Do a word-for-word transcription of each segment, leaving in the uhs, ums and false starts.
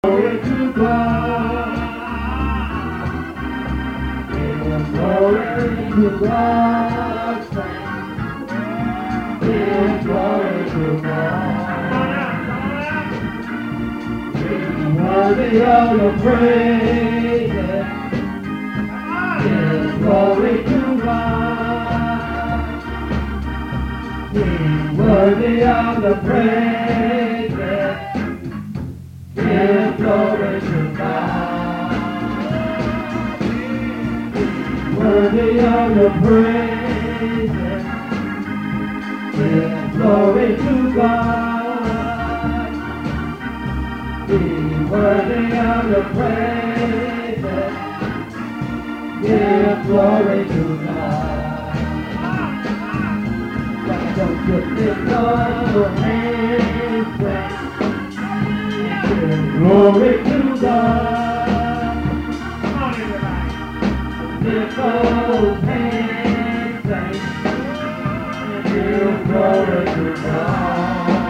Glory to God. Give glory to God. Give glory to God. He's worthy of the praise. Give glory to God. He's worthy of the praise. Give glory to God. He's worthy of the praise. Give glory to God. He's worthy of the praise. Give glory to God. Why don't you lift up your hands, friends? Give glory to God. Come on, everybody. Lift those hands, saints, and give glory to God.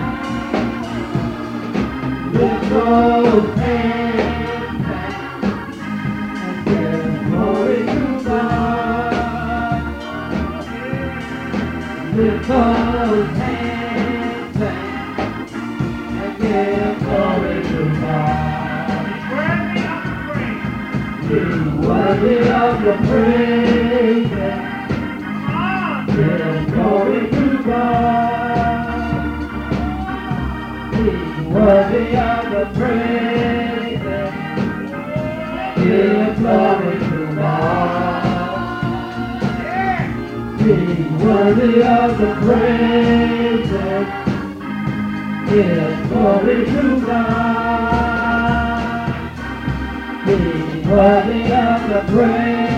Lift those hands, saints, and give glory to God. Lift those hands, saints, and give glory to God. He's worthy of the praise. Give glory to God. He's worthy of the praise. Give glory to God. He's worthy of the praise. Give glory to God. He's worthy of the praise.